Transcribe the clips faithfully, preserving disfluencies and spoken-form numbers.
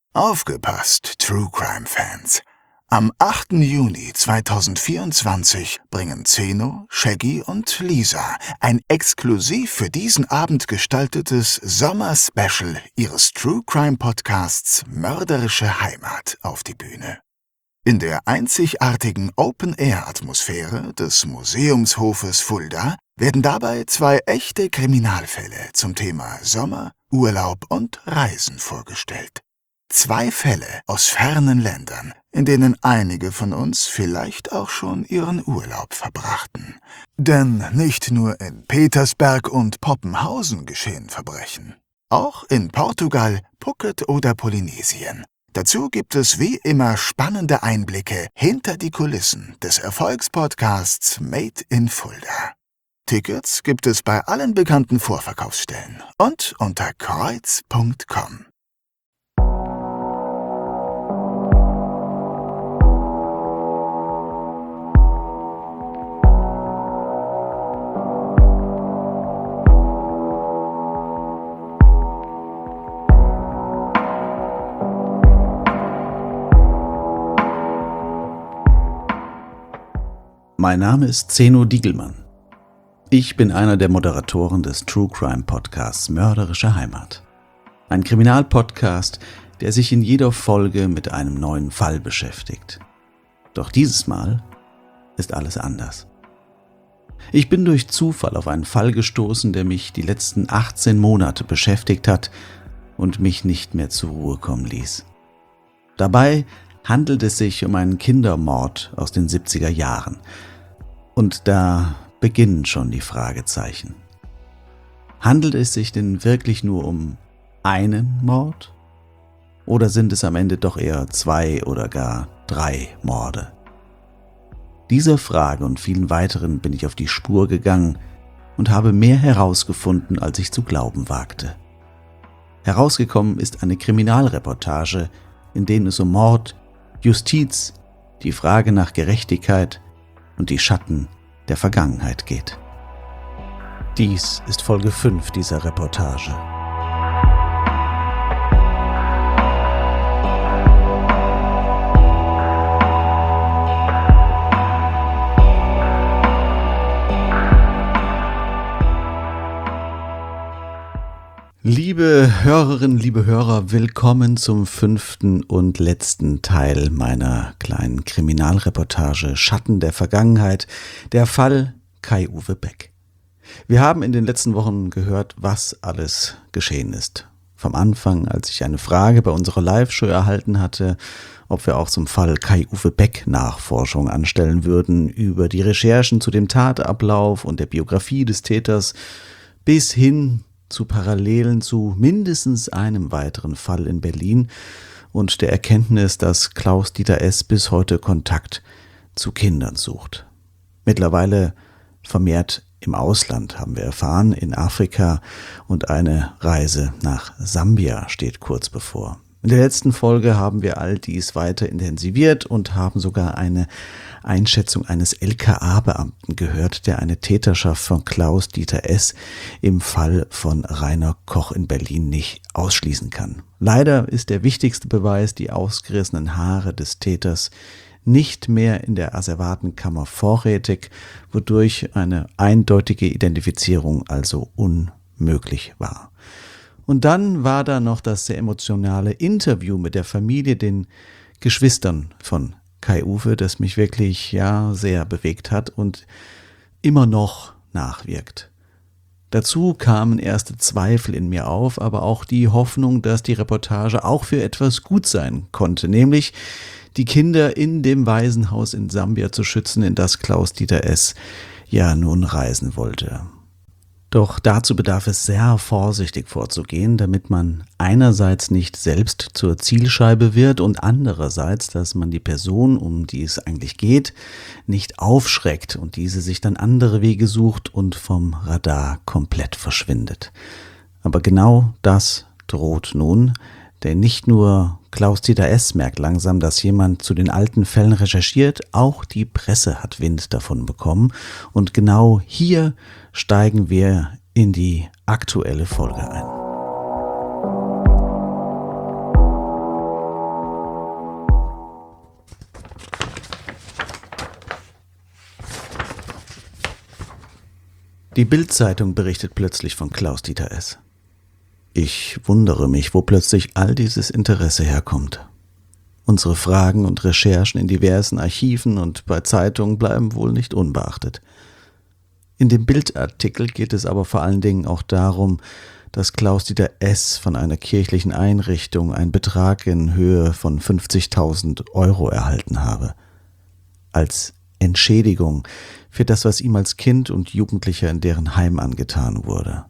Aufgepasst, True Crime Fans! Am achten Juni zweitausendvierundzwanzig bringen Zeno, Shaggy und Lisa ein exklusiv für diesen Abend gestaltetes Sommer-Special ihres True Crime Podcasts Mörderische Heimat auf die Bühne. In der einzigartigen Open-Air-Atmosphäre des Museumshofes Fulda werden dabei zwei echte Kriminalfälle zum Thema Sommer, Urlaub und Reisen vorgestellt. Zwei Fälle aus fernen Ländern, in denen einige von uns vielleicht auch schon ihren Urlaub verbrachten. Denn nicht nur in Petersberg und Poppenhausen geschehen Verbrechen. Auch in Portugal, Phuket oder Polynesien. Dazu gibt es wie immer spannende Einblicke hinter die Kulissen des Erfolgspodcasts Made in Fulda. Tickets gibt es bei allen bekannten Vorverkaufsstellen und unter kreuz punkt com. Mein Name ist Zeno Diegelmann. Ich bin einer der Moderatoren des True Crime Podcasts Mörderische Heimat. Ein Kriminalpodcast, der sich in jeder Folge mit einem neuen Fall beschäftigt. Doch dieses Mal ist alles anders. Ich bin durch Zufall auf einen Fall gestoßen, der mich die letzten achtzehn Monate beschäftigt hat und mich nicht mehr zur Ruhe kommen ließ. Dabei handelt es sich um einen Kindermord aus den siebziger Jahren. Und da beginnen schon die Fragezeichen. Handelt es sich denn wirklich nur um einen Mord? Oder sind es am Ende doch eher zwei oder gar drei Morde? Dieser Frage und vielen weiteren bin ich auf die Spur gegangen und habe mehr herausgefunden, als ich zu glauben wagte. Herausgekommen ist eine Kriminalreportage, in denen es um Mord, Justiz, die Frage nach Gerechtigkeit und die Schatten der Vergangenheit geht. Dies ist Folge fünf dieser Reportage. Liebe Hörerinnen, liebe Hörer, willkommen zum fünften und letzten Teil meiner kleinen Kriminalreportage Schatten der Vergangenheit, der Fall Kai-Uwe Beck. Wir haben in den letzten Wochen gehört, was alles geschehen ist. Vom Anfang, als ich eine Frage bei unserer Live-Show erhalten hatte, ob wir auch zum Fall Kai-Uwe Beck Nachforschung anstellen würden, über die Recherchen zu dem Tatablauf und der Biografie des Täters, bis hin zu Parallelen zu mindestens einem weiteren Fall in Berlin und der Erkenntnis, dass Klaus-Dieter S. bis heute Kontakt zu Kindern sucht. Mittlerweile vermehrt im Ausland, haben wir erfahren, in Afrika, und eine Reise nach Sambia steht kurz bevor. In der letzten Folge haben wir all dies weiter intensiviert und haben sogar eine Einschätzung eines L K A-Beamten gehört, der eine Täterschaft von Klaus-Dieter S. im Fall von Rainer Koch in Berlin nicht ausschließen kann. Leider ist der wichtigste Beweis, die ausgerissenen Haare des Täters, nicht mehr in der Asservatenkammer vorrätig, wodurch eine eindeutige Identifizierung also unmöglich war. Und dann war da noch das sehr emotionale Interview mit der Familie, den Geschwistern von Kai-Uwe, das mich wirklich ja sehr bewegt hat und immer noch nachwirkt. Dazu kamen erste Zweifel in mir auf, aber auch die Hoffnung, dass die Reportage auch für etwas gut sein konnte, nämlich die Kinder in dem Waisenhaus in Sambia zu schützen, in das Klaus-Dieter S. ja nun reisen wollte. Doch dazu bedarf es sehr vorsichtig vorzugehen, damit man einerseits nicht selbst zur Zielscheibe wird und andererseits, dass man die Person, um die es eigentlich geht, nicht aufschreckt und diese sich dann andere Wege sucht und vom Radar komplett verschwindet. Aber genau das droht nun, denn nicht nur Klaus-Dieter S. merkt langsam, dass jemand zu den alten Fällen recherchiert, auch die Presse hat Wind davon bekommen. Und genau hier steigen wir in die aktuelle Folge ein. Die Bild-Zeitung berichtet plötzlich von Klaus-Dieter S. Ich wundere mich, wo plötzlich all dieses Interesse herkommt. Unsere Fragen und Recherchen in diversen Archiven und bei Zeitungen bleiben wohl nicht unbeachtet. In dem Bildartikel geht es aber vor allen Dingen auch darum, dass Klaus-Dieter S. von einer kirchlichen Einrichtung einen Betrag in Höhe von fünfzigtausend Euro erhalten habe. Als Entschädigung für das, was ihm als Kind und Jugendlicher in deren Heim angetan wurde.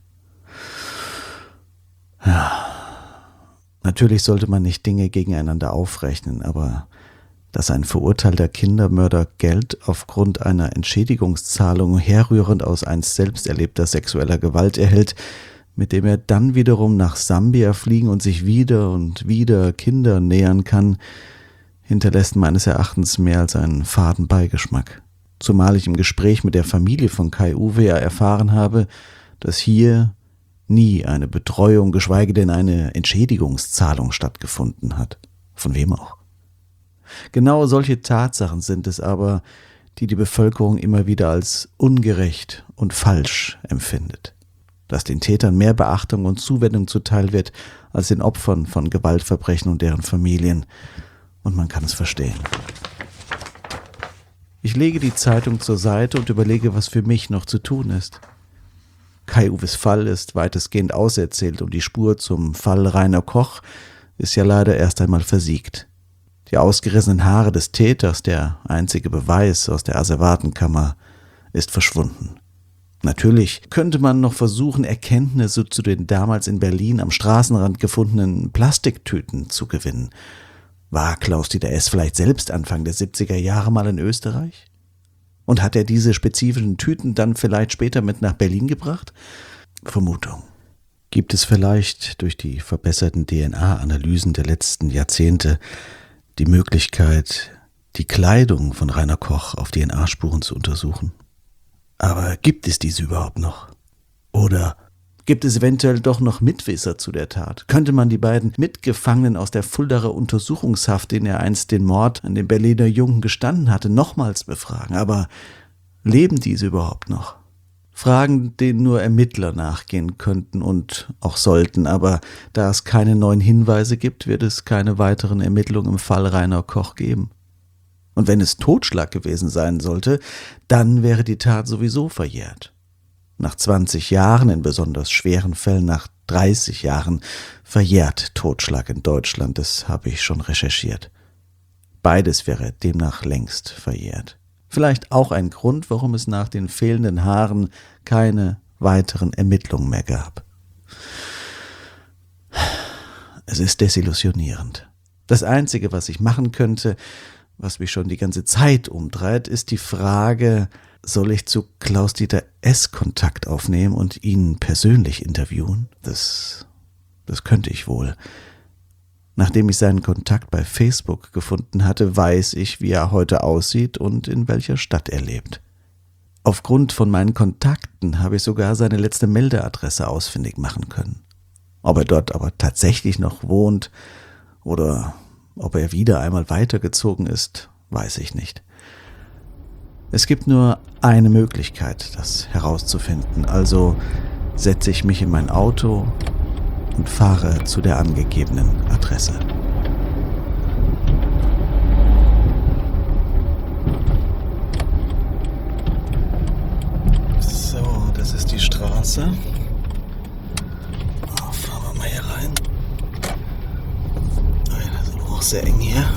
Ja, natürlich sollte man nicht Dinge gegeneinander aufrechnen, aber dass ein verurteilter Kindermörder Geld aufgrund einer Entschädigungszahlung herrührend aus einst selbst erlebter sexueller Gewalt erhält, mit dem er dann wiederum nach Sambia fliegen und sich wieder und wieder Kindern nähern kann, hinterlässt meines Erachtens mehr als einen faden Beigeschmack. Zumal ich im Gespräch mit der Familie von Kai-Uwe ja erfahren habe, dass hier nie eine Betreuung, geschweige denn eine Entschädigungszahlung stattgefunden hat. Von wem auch. Genau solche Tatsachen sind es aber, die die Bevölkerung immer wieder als ungerecht und falsch empfindet. Dass den Tätern mehr Beachtung und Zuwendung zuteil wird als den Opfern von Gewaltverbrechen und deren Familien. Und man kann es verstehen. Ich lege die Zeitung zur Seite und überlege, was für mich noch zu tun ist. Kai-Uwes Fall ist weitestgehend auserzählt und die Spur zum Fall Rainer Koch ist ja leider erst einmal versiegt. Die ausgerissenen Haare des Täters, der einzige Beweis aus der Asservatenkammer, ist verschwunden. Natürlich könnte man noch versuchen, Erkenntnisse zu den damals in Berlin am Straßenrand gefundenen Plastiktüten zu gewinnen. War Klaus-Dieter S. vielleicht selbst Anfang der siebziger Jahre mal in Österreich? Und hat er diese spezifischen Tüten dann vielleicht später mit nach Berlin gebracht? Vermutung. Gibt es vielleicht durch die verbesserten D N A-Analysen der letzten Jahrzehnte die Möglichkeit, die Kleidung von Rainer Koch auf D N A-Spuren zu untersuchen? Aber gibt es diese überhaupt noch? Oder gibt es eventuell doch noch Mitwisser zu der Tat? Könnte man die beiden Mitgefangenen aus der Fuldaer Untersuchungshaft, denen er einst den Mord an dem Berliner Jungen gestanden hatte, nochmals befragen? Aber leben diese überhaupt noch? Fragen, denen nur Ermittler nachgehen könnten und auch sollten, aber da es keine neuen Hinweise gibt, wird es keine weiteren Ermittlungen im Fall Rainer Koch geben. Und wenn es Totschlag gewesen sein sollte, dann wäre die Tat sowieso verjährt. Nach zwanzig Jahren, in besonders schweren Fällen nach dreißig Jahren, verjährt Totschlag in Deutschland, das habe ich schon recherchiert. Beides wäre demnach längst verjährt. Vielleicht auch ein Grund, warum es nach den fehlenden Haaren keine weiteren Ermittlungen mehr gab. Es ist desillusionierend. Das Einzige, was ich machen könnte, was mich schon die ganze Zeit umtreibt, ist die Frage, soll ich zu Klaus-Dieter S. Kontakt aufnehmen und ihn persönlich interviewen? Das, das könnte ich wohl. Nachdem ich seinen Kontakt bei Facebook gefunden hatte, weiß ich, wie er heute aussieht und in welcher Stadt er lebt. Aufgrund von meinen Kontakten habe ich sogar seine letzte Meldeadresse ausfindig machen können. Ob er dort aber tatsächlich noch wohnt oder ob er wieder einmal weitergezogen ist, weiß ich nicht. Es gibt nur eine Möglichkeit, das herauszufinden, also setze ich mich in mein Auto und fahre zu der angegebenen Adresse. So, das ist die Straße. Oh, fahren wir mal hier rein. Das ist auch sehr eng hier.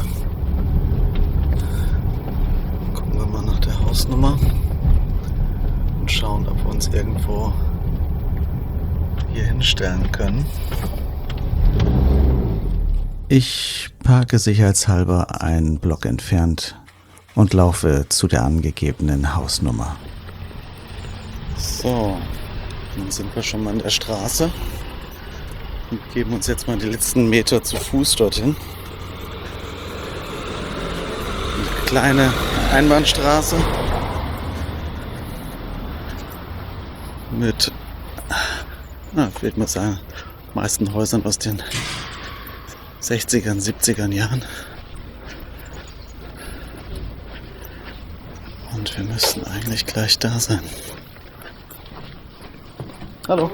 Gucken wir mal nach der Hausnummer und schauen, ob wir uns irgendwo hier hinstellen können. Ich parke sicherheitshalber einen Block entfernt und laufe zu der angegebenen Hausnummer. So, dann sind wir schon mal an der Straße und geben uns jetzt mal die letzten Meter zu Fuß dorthin. Eine kleine Einbahnstraße mit, na, ich würde mal sagen, meisten Häusern aus den sechzigern, siebzigern Jahren. Und wir müssten eigentlich gleich da sein. Hallo.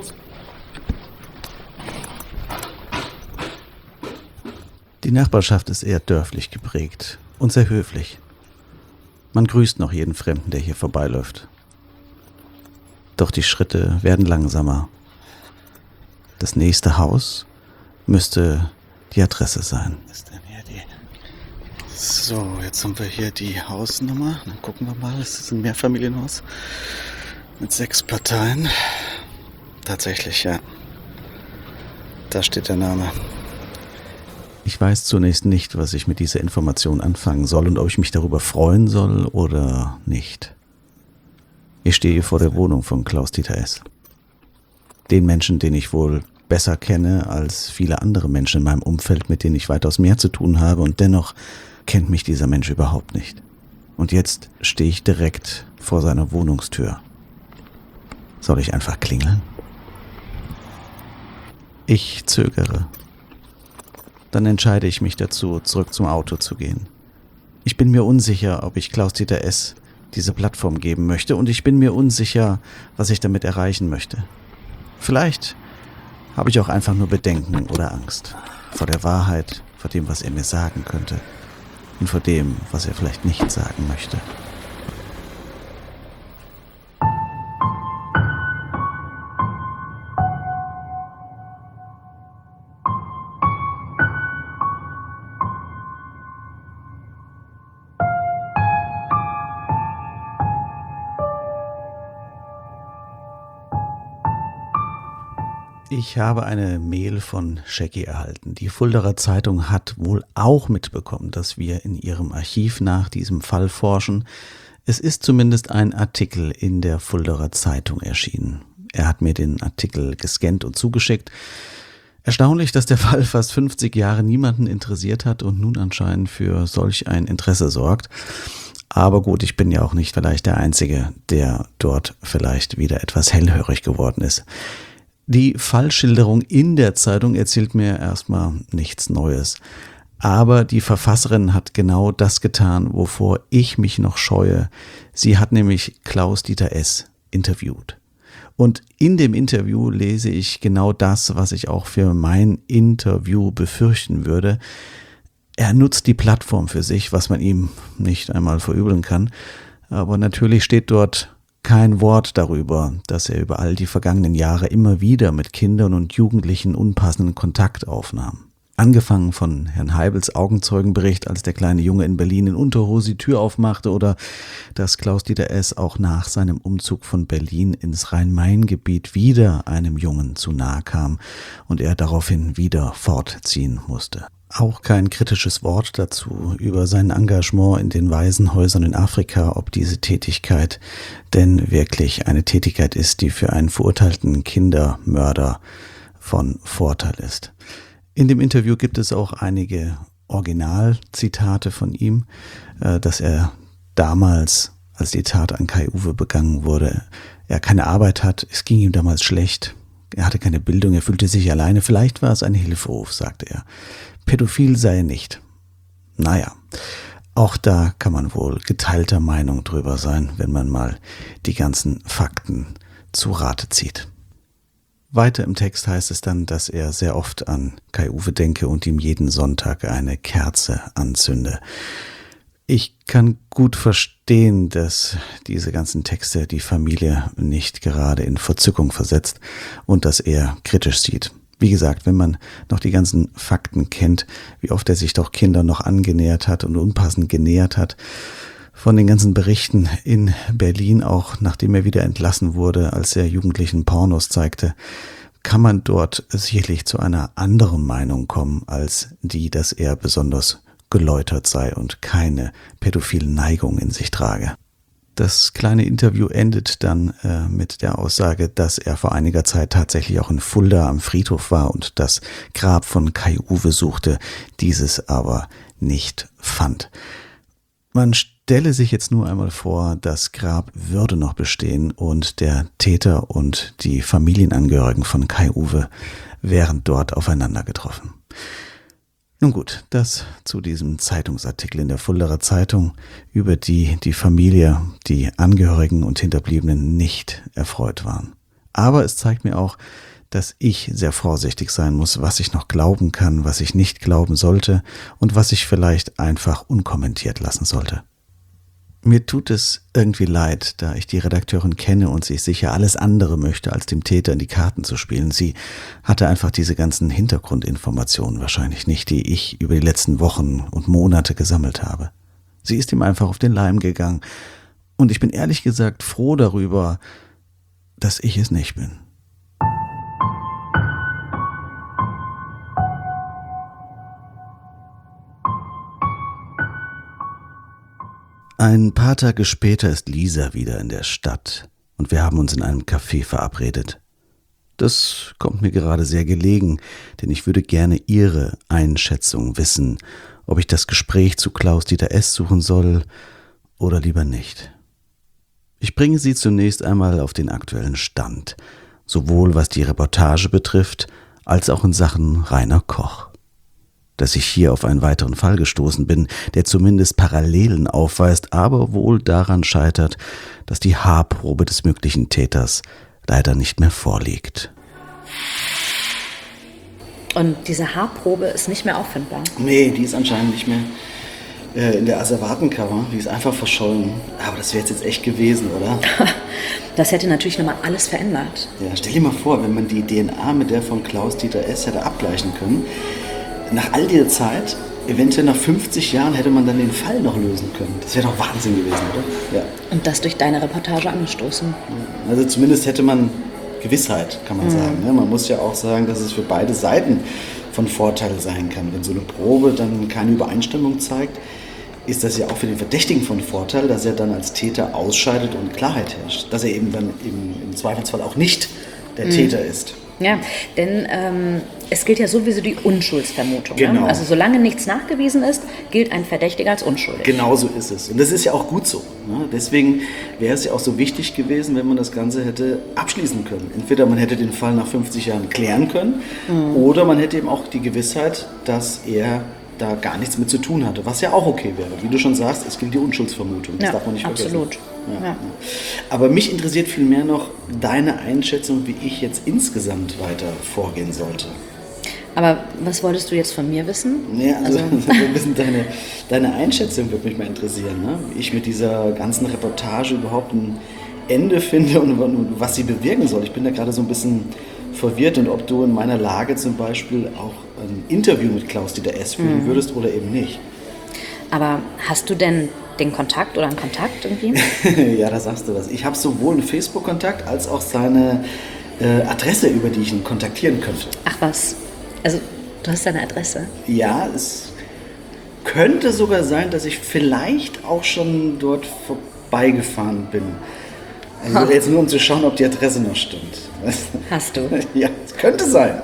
Die Nachbarschaft ist eher dörflich geprägt und sehr höflich. Man grüßt noch jeden Fremden, der hier vorbeiläuft. Doch die Schritte werden langsamer. Das nächste Haus müsste die Adresse sein. Was ist denn hier die? So, jetzt haben wir hier die Hausnummer. Dann gucken wir mal. Es ist ein Mehrfamilienhaus mit sechs Parteien. Tatsächlich, ja. Da steht der Name. Ich weiß zunächst nicht, was ich mit dieser Information anfangen soll und ob ich mich darüber freuen soll oder nicht. Ich stehe vor der Wohnung von Klaus-Dieter S. Den Menschen, den ich wohl besser kenne als viele andere Menschen in meinem Umfeld, mit denen ich weitaus mehr zu tun habe, und dennoch kennt mich dieser Mensch überhaupt nicht. Und jetzt stehe ich direkt vor seiner Wohnungstür. Soll ich einfach klingeln? Ich zögere. Dann entscheide ich mich dazu, zurück zum Auto zu gehen. Ich bin mir unsicher, ob ich Klaus-Dieter S. diese Plattform geben möchte, und ich bin mir unsicher, was ich damit erreichen möchte. Vielleicht habe ich auch einfach nur Bedenken oder Angst vor der Wahrheit, vor dem, was er mir sagen könnte, und vor dem, was er vielleicht nicht sagen möchte. Ich habe eine Mail von Shaggy erhalten. Die Fuldaer Zeitung hat wohl auch mitbekommen, dass wir in ihrem Archiv nach diesem Fall forschen. Es ist zumindest ein Artikel in der Fuldaer Zeitung erschienen. Er hat mir den Artikel gescannt und zugeschickt. Erstaunlich, dass der Fall fast fünfzig Jahre niemanden interessiert hat und nun anscheinend für solch ein Interesse sorgt. Aber gut, ich bin ja auch nicht vielleicht der Einzige, der dort vielleicht wieder etwas hellhörig geworden ist. Die Fallschilderung in der Zeitung erzählt mir erstmal nichts Neues. Aber die Verfasserin hat genau das getan, wovor ich mich noch scheue. Sie hat nämlich Klaus-Dieter S. interviewt. Und in dem Interview lese ich genau das, was ich auch für mein Interview befürchten würde. Er nutzt die Plattform für sich, was man ihm nicht einmal verübeln kann. Aber natürlich steht dort kein Wort darüber, dass er über all die vergangenen Jahre immer wieder mit Kindern und Jugendlichen unpassenden Kontakt aufnahm. Angefangen von Herrn Heibels Augenzeugenbericht, als der kleine Junge in Berlin in Unterhose die Tür aufmachte, oder dass Klaus-Dieter S. auch nach seinem Umzug von Berlin ins Rhein-Main-Gebiet wieder einem Jungen zu nahe kam und er daraufhin wieder fortziehen musste. Auch kein kritisches Wort dazu über sein Engagement in den Waisenhäusern in Afrika, ob diese Tätigkeit denn wirklich eine Tätigkeit ist, die für einen verurteilten Kindermörder von Vorteil ist. In dem Interview gibt es auch einige Originalzitate von ihm, dass er damals, als die Tat an Kai-Uwe begangen wurde, er keine Arbeit hat, es ging ihm damals schlecht, er hatte keine Bildung, er fühlte sich alleine, vielleicht war es ein Hilferuf, sagte er. Pädophil sei er nicht. Naja, auch da kann man wohl geteilter Meinung drüber sein, wenn man mal die ganzen Fakten zu Rate zieht. Weiter im Text heißt es dann, dass er sehr oft an Kai-Uwe denke und ihm jeden Sonntag eine Kerze anzünde. Ich kann gut verstehen, dass diese ganzen Texte die Familie nicht gerade in Verzückung versetzt und dass er kritisch sieht. Wie gesagt, wenn man noch die ganzen Fakten kennt, wie oft er sich doch Kindern noch angenähert hat und unpassend genähert hat, von den ganzen Berichten in Berlin, auch nachdem er wieder entlassen wurde, als er Jugendlichen Pornos zeigte, kann man dort sicherlich zu einer anderen Meinung kommen, als die, dass er besonders geläutert sei und keine pädophilen Neigungen in sich trage. Das kleine Interview endet dann äh, mit der Aussage, dass er vor einiger Zeit tatsächlich auch in Fulda am Friedhof war und das Grab von Kai-Uwe suchte, dieses aber nicht fand. Man stelle sich jetzt nur einmal vor, das Grab würde noch bestehen und der Täter und die Familienangehörigen von Kai-Uwe wären dort aufeinander getroffen. Nun gut, das zu diesem Zeitungsartikel in der Fuldaer Zeitung, über die die Familie, die Angehörigen und Hinterbliebenen nicht erfreut waren. Aber es zeigt mir auch, dass ich sehr vorsichtig sein muss, was ich noch glauben kann, was ich nicht glauben sollte und was ich vielleicht einfach unkommentiert lassen sollte. Mir tut es irgendwie leid, da ich die Redakteurin kenne und sie sicher alles andere möchte, als dem Täter in die Karten zu spielen. Sie hatte einfach diese ganzen Hintergrundinformationen wahrscheinlich nicht, die ich über die letzten Wochen und Monate gesammelt habe. Sie ist ihm einfach auf den Leim gegangen und ich bin ehrlich gesagt froh darüber, dass ich es nicht bin. Ein paar Tage später ist Lisa wieder in der Stadt und wir haben uns in einem Café verabredet. Das kommt mir gerade sehr gelegen, denn ich würde gerne ihre Einschätzung wissen, ob ich das Gespräch zu Klaus-Dieter S. suchen soll oder lieber nicht. Ich bringe sie zunächst einmal auf den aktuellen Stand, sowohl was die Reportage betrifft, als auch in Sachen Rainer Koch. Dass ich hier auf einen weiteren Fall gestoßen bin, der zumindest Parallelen aufweist, aber wohl daran scheitert, dass die Haarprobe des möglichen Täters leider nicht mehr vorliegt. Und diese Haarprobe ist nicht mehr auffindbar? Nee, die ist anscheinend nicht mehr äh, in der Asservatenkammer. Die ist einfach verschollen. Aber das wäre jetzt echt gewesen, oder? Das hätte natürlich nochmal alles verändert. Ja, stell dir mal vor, wenn man die D N A mit der von Klaus-Dieter S. hätte abgleichen können. Nach all dieser Zeit, eventuell nach fünfzig Jahren, hätte man dann den Fall noch lösen können. Das wäre doch Wahnsinn gewesen, oder? Ja. Und das durch deine Reportage angestoßen. Also zumindest hätte man Gewissheit, kann man mhm. sagen. Man muss ja auch sagen, dass es für beide Seiten von Vorteil sein kann. Wenn so eine Probe dann keine Übereinstimmung zeigt, ist das ja auch für den Verdächtigen von Vorteil, dass er dann als Täter ausscheidet und Klarheit herrscht. Dass er eben dann im, im Zweifelsfall auch nicht der mhm. Täter ist. Ja, denn ähm, es gilt ja sowieso die Unschuldsvermutung. Genau. Ne? Also solange nichts nachgewiesen ist, gilt ein Verdächtiger als unschuldig. Genau so ist es. Und das ist ja auch gut so. Ne? Deswegen wäre es ja auch so wichtig gewesen, wenn man das Ganze hätte abschließen können. Entweder man hätte den Fall nach fünfzig Jahren klären können mhm. oder man hätte eben auch die Gewissheit, dass er da gar nichts mit zu tun hatte, was ja auch okay wäre. Wie du schon sagst, es gilt die Unschuldsvermutung. Das ja, darf man nicht vergessen. Absolut. Ja. Ja. Aber mich interessiert vielmehr noch deine Einschätzung, wie ich jetzt insgesamt weiter vorgehen sollte. Aber was wolltest du jetzt von mir wissen? Ja, also, also ein bisschen deine, deine Einschätzung würde mich mal interessieren, ne? Wie ich mit dieser ganzen Reportage überhaupt ein Ende finde und, und was sie bewirken soll. Ich bin da gerade so ein bisschen verwirrt und ob du in meiner Lage zum Beispiel auch ein Interview mit Klaus-Dieter S. führen mhm. würdest oder eben nicht. Aber hast du denn den Kontakt oder einen Kontakt irgendwie? Ja, da sagst du was. Ich habe sowohl einen Facebook-Kontakt als auch seine äh, Adresse, über die ich ihn kontaktieren könnte. Ach was, also du hast seine Adresse? Ja, es könnte sogar sein, dass ich vielleicht auch schon dort vorbeigefahren bin. Also jetzt nur um zu schauen, ob die Adresse noch stimmt. Hast du? Ja, es könnte sein.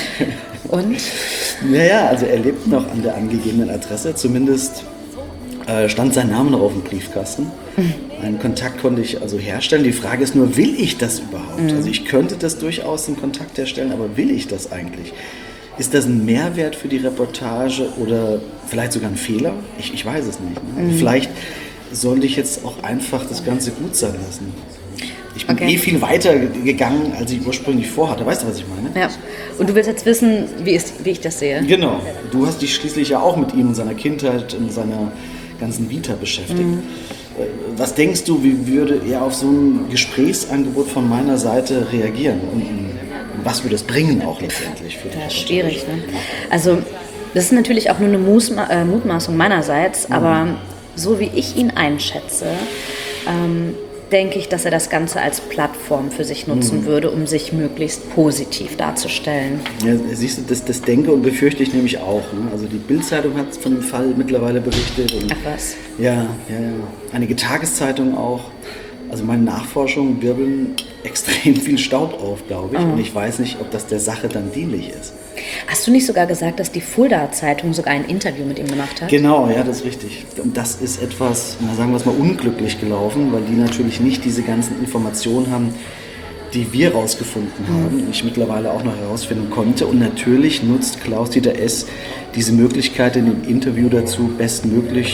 Und? Naja, also er lebt noch an der angegebenen Adresse. Zumindest äh, stand sein Name noch auf dem Briefkasten. Mhm. Einen Kontakt konnte ich also herstellen. Die Frage ist nur, will ich das überhaupt? Mhm. Also ich könnte das durchaus einen Kontakt herstellen, aber will ich das eigentlich? Ist das ein Mehrwert für die Reportage oder vielleicht sogar ein Fehler? Ich, ich weiß es nicht. Ne? Mhm. Vielleicht sollte ich jetzt auch einfach das Ganze gut sein lassen. Ich bin okay. eh viel weiter gegangen, als ich ursprünglich vorhatte. Weißt du, was ich meine? Ja. Und du willst jetzt wissen, wie, ist, wie ich das sehe? Genau. Du hast dich schließlich ja auch mit ihm in seiner Kindheit, in seiner ganzen Vita beschäftigt. Mhm. Was denkst du, wie würde er auf so ein Gesprächsangebot von meiner Seite reagieren? Und was würde es bringen auch letztendlich für die Das ist schwierig, ne? Also das ist natürlich auch nur eine Musma- äh, Mutmaßung meinerseits, mhm. aber so wie ich ihn einschätze, ähm, denke ich, dass er das Ganze als Plattform für sich nutzen mhm. würde, um sich möglichst positiv darzustellen. Ja, siehst du, das, das denke und befürchte ich nämlich auch. Ne? Also die Bild-Zeitung hat von dem Fall mittlerweile berichtet. Und Ach was? Ja, ja, ja. Einige Tageszeitungen auch. Also meine Nachforschungen wirbeln extrem viel Staub auf, glaube ich. Oh. Und ich weiß nicht, ob das der Sache dann dienlich ist. Hast du nicht sogar gesagt, dass die Fulda-Zeitung sogar ein Interview mit ihm gemacht hat? Genau, ja, das ist richtig. Und das ist etwas, na, sagen wir es mal, unglücklich gelaufen, weil die natürlich nicht diese ganzen Informationen haben, die wir rausgefunden mhm. haben und ich mittlerweile auch noch herausfinden konnte. Und natürlich nutzt Klaus-Dieter S. diese Möglichkeit in dem Interview dazu, bestmöglich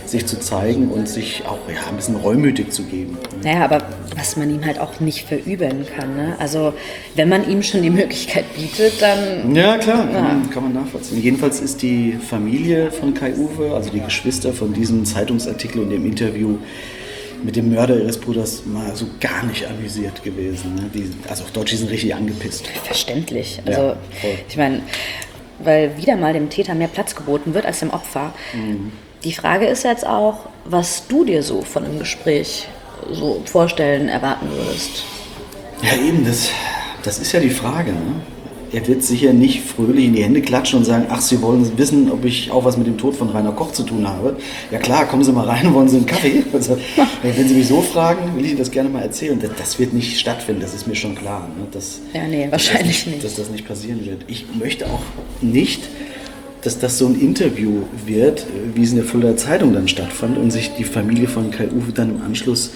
sich zu zeigen und sich auch ja, ein bisschen reumütig zu geben. Naja, aber was man ihm halt auch nicht verübeln kann. Ne? Also wenn man ihm schon die Möglichkeit bietet, dann... Ja, klar, kann, ja. Man, kann man nachvollziehen. Jedenfalls ist die Familie von Kai-Uwe, also die Geschwister von diesem Zeitungsartikel und dem Interview mit dem Mörder ihres Bruders mal so gar nicht amüsiert gewesen. Ne? Die, also auf Deutsch, die sind richtig angepisst. Verständlich. Also ja, ich meine, weil wieder mal dem Täter mehr Platz geboten wird als dem Opfer. Mhm. Die Frage ist jetzt auch, was du dir so von einem Gespräch so vorstellen, erwarten würdest. Ja eben, das, das ist ja die Frage. Ne? Er wird sicher nicht fröhlich in die Hände klatschen und sagen, ach, Sie wollen wissen, ob ich auch was mit dem Tod von Rainer Koch zu tun habe. Ja klar, kommen Sie mal rein, wollen Sie einen Kaffee? Also, wenn Sie mich so fragen, will ich Ihnen das gerne mal erzählen. Das, das wird nicht stattfinden, das ist mir schon klar. Ne? Das, ja, nee, wahrscheinlich dass das, nicht. Dass das nicht passieren wird. Ich möchte auch nicht, dass das so ein Interview wird, wie es in der Fuldaer Zeitung dann stattfand und sich die Familie von Kai-Uwe dann im Anschluss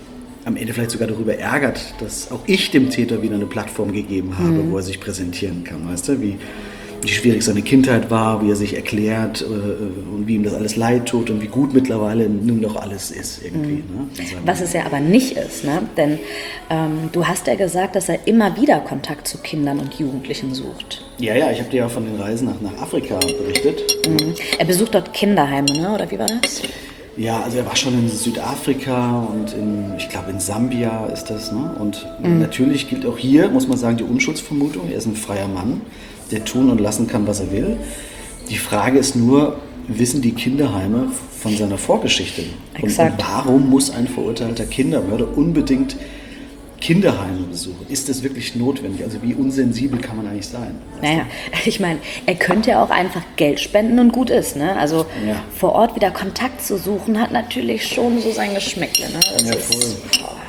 am Ende vielleicht sogar darüber ärgert, dass auch ich dem Täter wieder eine Plattform gegeben habe, mhm. wo er sich präsentieren kann, weißt du, wie, wie schwierig seine Kindheit war, wie er sich erklärt äh, und wie ihm das alles leid tut und wie gut mittlerweile nun noch alles ist irgendwie. Mhm. Ne? Was es ja aber nicht ist, ne? Denn ähm, du hast ja gesagt, dass er immer wieder Kontakt zu Kindern und Jugendlichen sucht. Ja, ja, ich habe dir ja von den Reisen nach, nach Afrika berichtet. Mhm. Er besucht dort Kinderheime, ne? Oder wie war das? Ja, also er war schon in Südafrika und in, ich glaube in Sambia ist das, ne? Und mhm. natürlich gilt auch hier, muss man sagen, die Unschuldsvermutung. Er ist ein freier Mann, der tun und lassen kann, was er will. Die Frage ist nur, wissen die Kinderheime von seiner Vorgeschichte? Und, und warum muss ein verurteilter Kindermörder unbedingt Kinderheime besuchen? Ist das wirklich notwendig? Also wie unsensibel kann man eigentlich sein? Naja, ich meine, er könnte ja auch einfach Geld spenden und gut ist. Ne? Also ja. vor Ort wieder Kontakt zu suchen, hat natürlich schon so sein Geschmäckle. Ne? Das ja, voll. Ist,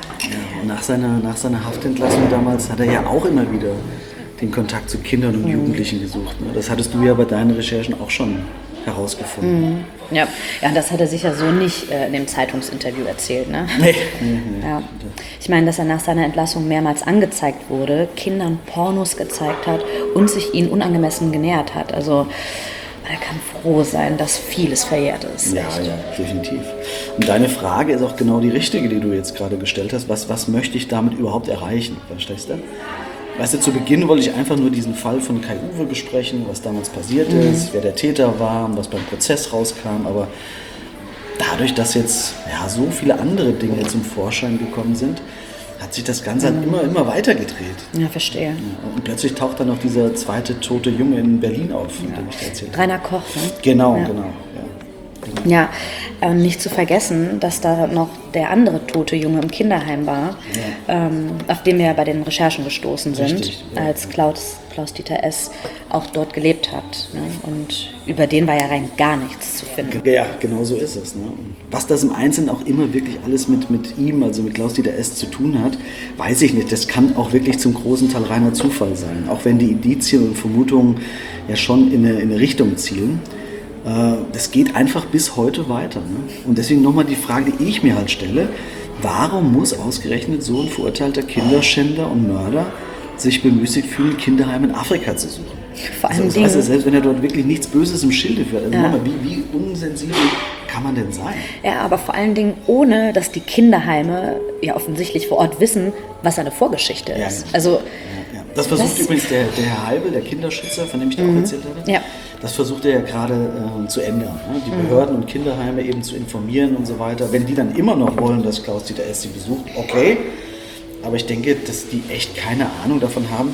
ja, nach, seiner, nach seiner Haftentlassung damals hat er ja auch immer wieder den Kontakt zu Kindern und mhm. Jugendlichen gesucht. Ne? Das hattest du ja bei deinen Recherchen auch schon herausgefunden. Mhm. Ja. ja, das hat er sicher so nicht äh, in dem Zeitungsinterview erzählt. Ne? Nee. Mhm. Ja. Ich meine, dass er nach seiner Entlassung mehrmals angezeigt wurde, Kindern Pornos gezeigt hat und sich ihnen unangemessen genähert hat. Also er kann froh sein, dass vieles verjährt ist. Ja, echt. Ja, definitiv. Und deine Frage ist auch genau die richtige, die du jetzt gerade gestellt hast. Was, was möchte ich damit überhaupt erreichen? Verstehst du? Weißt du, zu Beginn wollte ich einfach nur diesen Fall von Kai-Uwe besprechen, was damals passiert mhm. ist, wer der Täter war und was beim Prozess rauskam. Aber dadurch, dass jetzt ja, so viele andere Dinge zum Vorschein gekommen sind, hat sich das Ganze mhm. halt immer, immer weiter gedreht. Ja, verstehe. Ja, und plötzlich taucht dann noch dieser zweite tote Junge in Berlin auf, von ja. dem ich dir erzählt habe. Rainer Koch, ne? Genau, ja. genau. Ja. Ja, ähm, nicht zu vergessen, dass da noch der andere tote Junge im Kinderheim war, ja. ähm, auf den wir bei den Recherchen gestoßen sind, Richtig, ja. als Klaus, Klaus-Dieter S. auch dort gelebt hat. Ne? Und über den war ja rein gar nichts zu finden. Ja, genau so ist es. Ne? Was das im Einzelnen auch immer wirklich alles mit, mit ihm, also mit Klaus-Dieter S. zu tun hat, weiß ich nicht. Das kann auch wirklich zum großen Teil reiner Zufall sein. Auch wenn die Indizien und Vermutungen ja schon in eine, in eine Richtung zielen. Das geht einfach bis heute weiter. Ne? Und deswegen nochmal die Frage, die ich mir halt stelle, warum muss ausgerechnet so ein verurteilter Kinderschänder und Mörder sich bemüßigt fühlen, Kinderheime in Afrika zu suchen? Vor allem also, das heißt ja, selbst wenn er dort wirklich nichts Böses im Schilde führt, also ja. nochmal, wie, wie unsensibel kann man denn sein? Ja, aber vor allen Dingen ohne, dass die Kinderheime ja offensichtlich vor Ort wissen, was seine Vorgeschichte ist. Ja, also, ja, ja. Das versucht das übrigens der, der Herr Heibel, der Kinderschützer, von dem ich dir mhm. auch erzählt hatte. Ja. Das versucht er ja gerade äh, zu ändern, ne? Die mhm. Behörden und Kinderheime eben zu informieren und so weiter. Wenn die dann immer noch wollen, dass Klaus-Dieter S. sie besucht, okay. Aber ich denke, dass die echt keine Ahnung davon haben,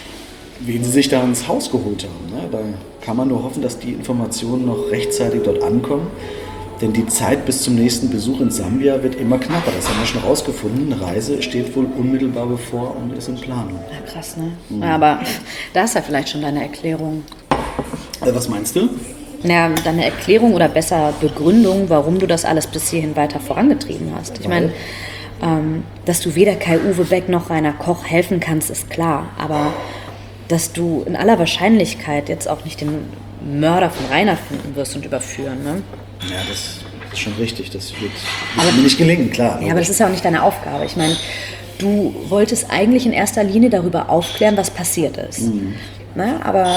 wen sie sich da ins Haus geholt haben. Ne? Da kann man nur hoffen, dass die Informationen noch rechtzeitig dort ankommen. Denn die Zeit bis zum nächsten Besuch in Sambia wird immer knapper. Das haben wir schon rausgefunden. Eine Reise steht wohl unmittelbar bevor und ist in Planung. Ja, krass, ne? Mhm. Aber da ist ja vielleicht schon deine Erklärung. Was meinst du? Ja, deine Erklärung oder besser Begründung, warum du das alles bis hierhin weiter vorangetrieben hast. Ich meine, ähm, dass du weder Kai-Uwe Beck noch Rainer Koch helfen kannst, ist klar. Aber dass du in aller Wahrscheinlichkeit jetzt auch nicht den Mörder von Rainer finden wirst und überführen, ne? Ja, das ist schon richtig. Das wird, wird mir nicht gelingen, klar. Ja, aber das ist ja auch nicht deine Aufgabe. Ich meine, du wolltest eigentlich in erster Linie darüber aufklären, was passiert ist. Mhm. Na, aber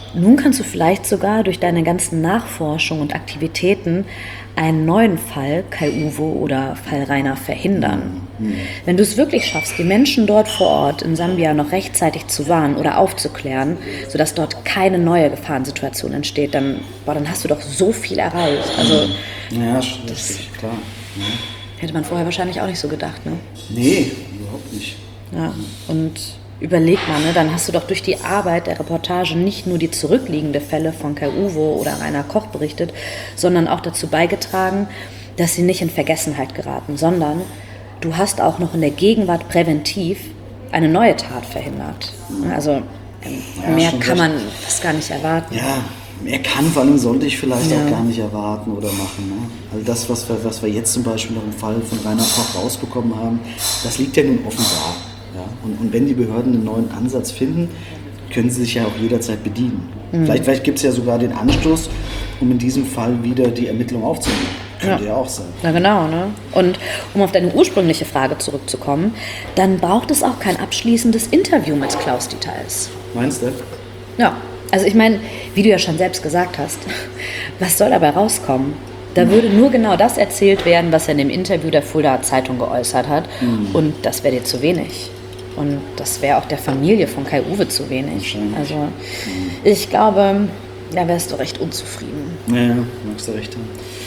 nun kannst du vielleicht sogar durch deine ganzen Nachforschungen und Aktivitäten einen neuen Fall Kai-Uwe oder Fall Rainer verhindern. Mhm. Wenn du es wirklich schaffst, die Menschen dort vor Ort in Sambia noch rechtzeitig zu warnen oder aufzuklären, sodass dort keine neue Gefahrensituation entsteht, dann, boah, dann hast du doch so viel erreicht. Also, ja, richtig, klar. Ja. Hätte man vorher wahrscheinlich auch nicht so gedacht, ne? Nee, überhaupt nicht. Ja, und überleg mal, ne, dann hast du doch durch die Arbeit der Reportage nicht nur die zurückliegenden Fälle von Kai-Uwe oder Rainer Koch berichtet, sondern auch dazu beigetragen, dass sie nicht in Vergessenheit geraten, sondern du hast auch noch in der Gegenwart präventiv eine neue Tat verhindert. Also ja, mehr kann man fast gar nicht erwarten. Ja, mehr kann, vor allem sollte ich vielleicht ja. auch gar nicht erwarten oder machen. Ne? Also das, was wir, was wir jetzt zum Beispiel noch im Fall von Rainer Koch rausbekommen haben, das liegt ja nun offen da. Ja, und, und wenn die Behörden einen neuen Ansatz finden, können sie sich ja auch jederzeit bedienen. Mhm. Vielleicht, vielleicht gibt es ja sogar den Anstoß, um in diesem Fall wieder die Ermittlung aufzunehmen. Könnte ja, ja auch sein. Na genau, ne? Und um auf deine ursprüngliche Frage zurückzukommen, dann braucht es auch kein abschließendes Interview mit Klaus-Dieter S. Meinst du? Ja, also ich meine, wie du ja schon selbst gesagt hast, was soll dabei rauskommen? Da würde nur genau das erzählt werden, was er in dem Interview der Fuldaer Zeitung geäußert hat. Mhm. Und das wäre dir zu wenig. Und das wäre auch der Familie von Kai-Uwe zu wenig. Also mhm. ich glaube, da wärst du recht unzufrieden. Ja, ja, magst du recht haben.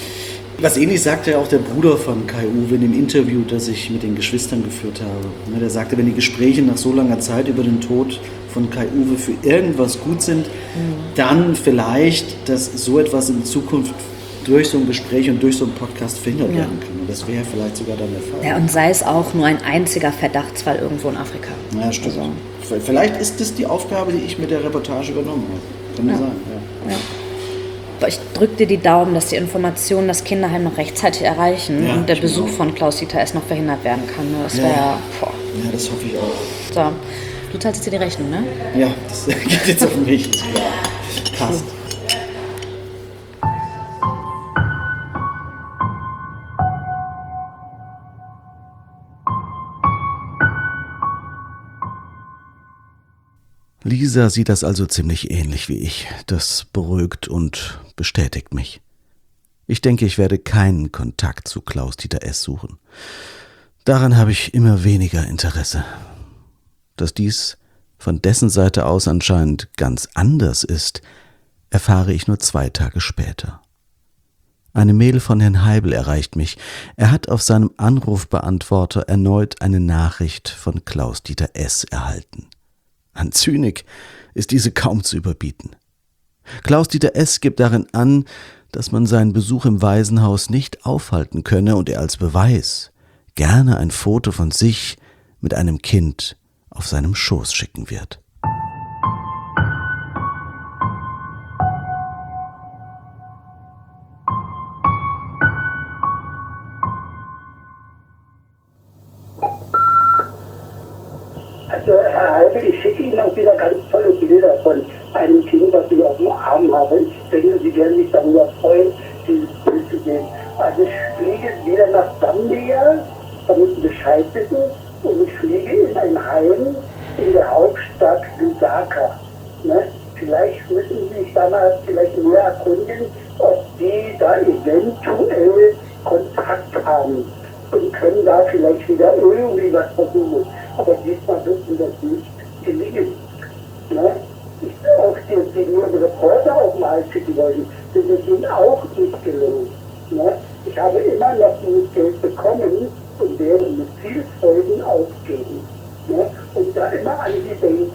Was ähnlich sagte ja auch der Bruder von Kai-Uwe in dem Interview, das ich mit den Geschwistern geführt habe. Der sagte, wenn die Gespräche nach so langer Zeit über den Tod von Kai-Uwe für irgendwas gut sind, mhm. dann vielleicht, dass so etwas in Zukunft durch so ein Gespräch und durch so einen Podcast verhindert ja. werden kann. Und das wäre vielleicht sogar dann der Fall. Ja, und sei es auch nur ein einziger Verdachtsfall irgendwo in Afrika. Ja, stimmt. Also. Vielleicht ist das die Aufgabe, die ich mit der Reportage übernommen habe. Kann ja. sein, ja. ja. Ich drücke dir die Daumen, dass die Informationen das Kinderheim noch rechtzeitig erreichen ja, und der Besuch auch. von Klaus-Dieter S. noch verhindert werden kann. Das wäre ja. ja, das hoffe ich auch. So, du zahlst jetzt die Rechnung, ne? Ja, das geht jetzt auf mich. Passt. Lisa sieht das also ziemlich ähnlich wie ich. Das beruhigt und bestätigt mich. Ich denke, ich werde keinen Kontakt zu Klaus-Dieter S. suchen. Daran habe ich immer weniger Interesse. Dass dies von dessen Seite aus anscheinend ganz anders ist, erfahre ich nur zwei Tage später. Eine Mail von Herrn Heibel erreicht mich. Er hat auf seinem Anrufbeantworter erneut eine Nachricht von Klaus-Dieter S. erhalten. An Zynik ist diese kaum zu überbieten. Klaus-Dieter S. gibt darin an, dass man seinen Besuch im Waisenhaus nicht aufhalten könne und er als Beweis gerne ein Foto von sich mit einem Kind auf seinem Schoß schicken wird. Also Herr Heibel, ich schicke Ihnen auch wieder ganz tolle Bilder von einem Kind, das ich auf dem Arm habe. Ich denke, Sie werden sich darüber freuen, dieses Bild zu sehen. Also ich fliege wieder nach Sambia, damit Sie Bescheid wissen, und ich fliege in ein Heim in der Hauptstadt Lusaka. Ne? Vielleicht müssen Sie sich da mal vielleicht mehr erkundigen, ob die da eventuell Kontakt haben und können da vielleicht wieder irgendwie was versuchen. Aber diesmal wird mir das nicht gelingen. Ne? Ich auch die, die nur Reporter auf den Hals schicken wollten, das ist ihnen auch nicht gelungen. Ne? Ich habe immer noch dieses Geld bekommen und werde mit viel Freuden ausgeben. Ne? Und da immer an die denken.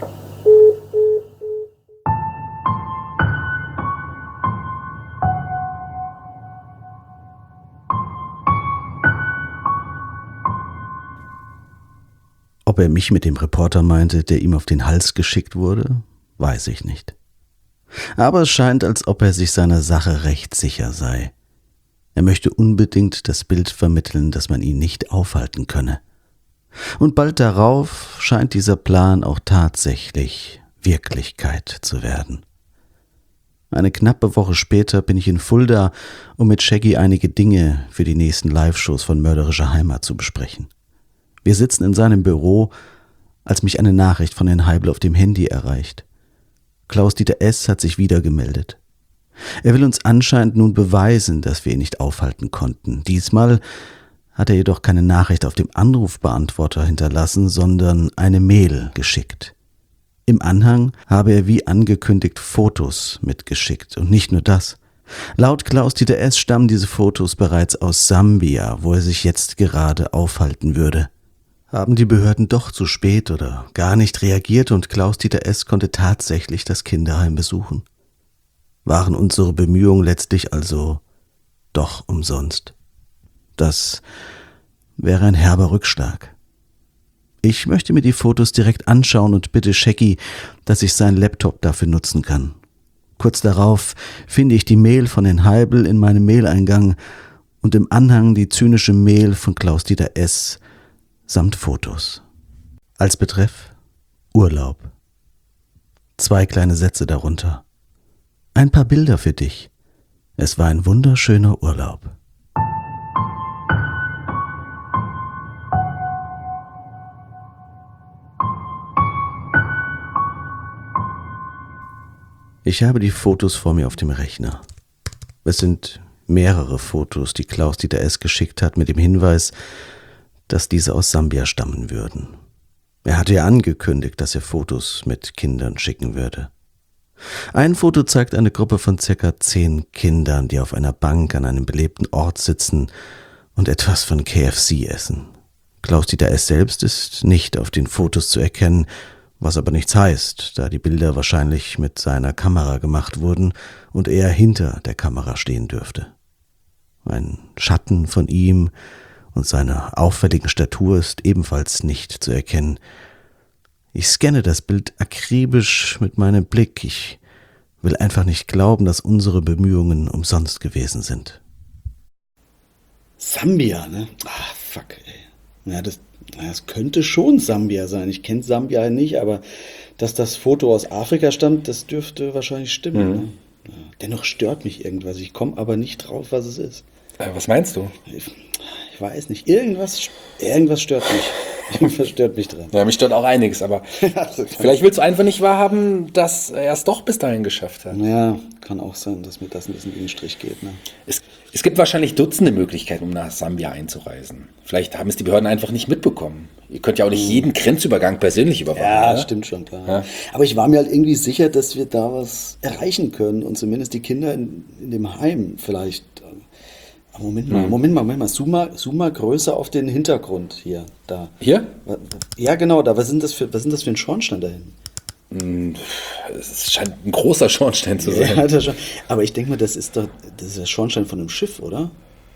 Ob er mich mit dem Reporter meinte, der ihm auf den Hals geschickt wurde, weiß ich nicht. Aber es scheint, als ob er sich seiner Sache recht sicher sei. Er möchte unbedingt das Bild vermitteln, dass man ihn nicht aufhalten könne. Und bald darauf scheint dieser Plan auch tatsächlich Wirklichkeit zu werden. Eine knappe Woche später bin ich in Fulda, um mit Shaggy einige Dinge für die nächsten Live-Shows von Mörderische Heimat zu besprechen. Wir sitzen in seinem Büro, als mich eine Nachricht von Herrn Heibel auf dem Handy erreicht. Klaus-Dieter S. hat sich wieder gemeldet. Er will uns anscheinend nun beweisen, dass wir ihn nicht aufhalten konnten. Diesmal hat er jedoch keine Nachricht auf dem Anrufbeantworter hinterlassen, sondern eine Mail geschickt. Im Anhang habe er wie angekündigt Fotos mitgeschickt. Und nicht nur das. Laut Klaus-Dieter S. stammen diese Fotos bereits aus Sambia, wo er sich jetzt gerade aufhalten würde. Haben die Behörden doch zu spät oder gar nicht reagiert und Klaus-Dieter S. konnte tatsächlich das Kinderheim besuchen? Waren unsere Bemühungen letztlich also doch umsonst? Das wäre ein herber Rückschlag. Ich möchte mir die Fotos direkt anschauen und bitte Shaggy, dass ich seinen Laptop dafür nutzen kann. Kurz darauf finde ich die Mail von Herrn Heibel in meinem Maileingang und im Anhang die zynische Mail von Klaus-Dieter S. samt Fotos. Als Betreff Urlaub. Zwei kleine Sätze darunter. Ein paar Bilder für dich. Es war ein wunderschöner Urlaub. Ich habe die Fotos vor mir auf dem Rechner. Es sind mehrere Fotos, die Klaus-Dieter S. geschickt hat, mit dem Hinweis, dass diese aus Sambia stammen würden. Er hatte ja angekündigt, dass er Fotos mit Kindern schicken würde. Ein Foto zeigt eine Gruppe von circa zehn Kindern, die auf einer Bank an einem belebten Ort sitzen und etwas von K F C essen. Klaus-Dieter S. selbst ist nicht auf den Fotos zu erkennen, was aber nichts heißt, da die Bilder wahrscheinlich mit seiner Kamera gemacht wurden und er hinter der Kamera stehen dürfte. Ein Schatten von ihm und seiner auffälligen Statur ist ebenfalls nicht zu erkennen. Ich scanne das Bild akribisch mit meinem Blick. Ich will einfach nicht glauben, dass unsere Bemühungen umsonst gewesen sind. Sambia, ne? Ah, fuck, ey. Ja, das, das könnte schon Sambia sein. Ich kenne Sambia nicht, aber dass das Foto aus Afrika stammt, das dürfte wahrscheinlich stimmen. Mhm. Ne? Ja, dennoch stört mich irgendwas. Ich komme aber nicht drauf, was es ist. Äh, was meinst du? Ich, ich weiß nicht. Irgendwas, irgendwas stört mich. Irgendwas stört mich dran. Ja, mich stört auch einiges, aber vielleicht willst du einfach nicht wahrhaben, dass er es doch bis dahin geschafft hat. Ja, kann auch sein, dass mir das ein bisschen in den Strich geht. Ne? Es, es gibt wahrscheinlich Dutzende Möglichkeiten, um nach Sambia einzureisen. Vielleicht haben es die Behörden einfach nicht mitbekommen. Ihr könnt ja auch nicht jeden Grenzübergang persönlich überwachen. Ja, oder? Stimmt schon, klar. Ja. Aber ich war mir halt irgendwie sicher, dass wir da was erreichen können und zumindest die Kinder in, in dem Heim vielleicht. Moment mal, Moment mal, Moment mal. Zoom mal, zoom mal größer auf den Hintergrund hier, da. Hier? Ja, genau, da. Was sind das für, was sind das für ein Schornstein da hinten? Es scheint ein großer Schornstein zu sein. Ja, das schon. Aber ich denke mal, das ist doch, das ist der Schornstein von einem Schiff, oder?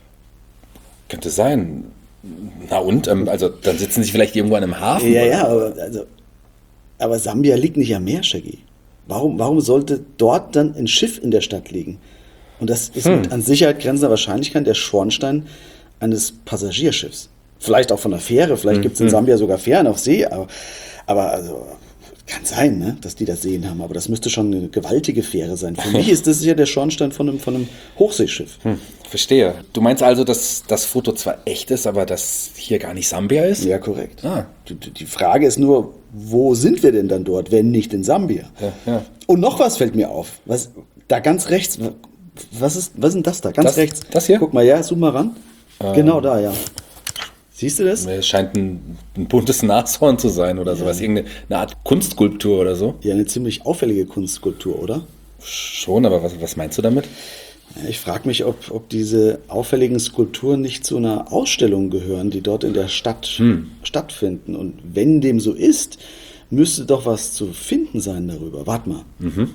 Könnte sein. Na und? Ähm, also dann sitzen sie vielleicht irgendwo an einem Hafen? Ja, oder? ja, aber, also, aber Sambia liegt nicht am Meer, Shaggy. Warum, warum sollte dort dann ein Schiff in der Stadt liegen? Und das ist hm. mit an Sicherheit grenzender Wahrscheinlichkeit der Schornstein eines Passagierschiffs. Vielleicht auch von einer Fähre, vielleicht hm. gibt es in Sambia sogar Fähren auf See, aber, aber also, kann sein, ne, dass die das Seen haben, aber das müsste schon eine gewaltige Fähre sein. Für mich ist das ja der Schornstein von einem, von einem Hochseeschiff. Hm. Verstehe. Du meinst also, dass das Foto zwar echt ist, aber dass hier gar nicht Sambia ist? Ja, korrekt. Ah. Die, die Frage ist nur, wo sind wir denn dann dort, wenn nicht in Sambia? Ja, ja. Und noch was fällt mir auf. Was, da ganz rechts... Was ist, was ist denn das da? Ganz das, rechts. Das hier? Guck mal, ja, zoom mal ran. Ähm, genau da, ja. Siehst du das? Es scheint ein, ein buntes Nashorn zu sein oder sowas. Ja. Irgendeine eine Art Kunstskulptur oder so. Ja, eine ziemlich auffällige Kunstskulptur, oder? Schon, aber was, was meinst du damit? Ja, ich frage mich, ob, ob diese auffälligen Skulpturen nicht zu einer Ausstellung gehören, die dort in der Stadt hm. stattfinden. Und wenn dem so ist, müsste doch was zu finden sein darüber. Warte mal. Mhm.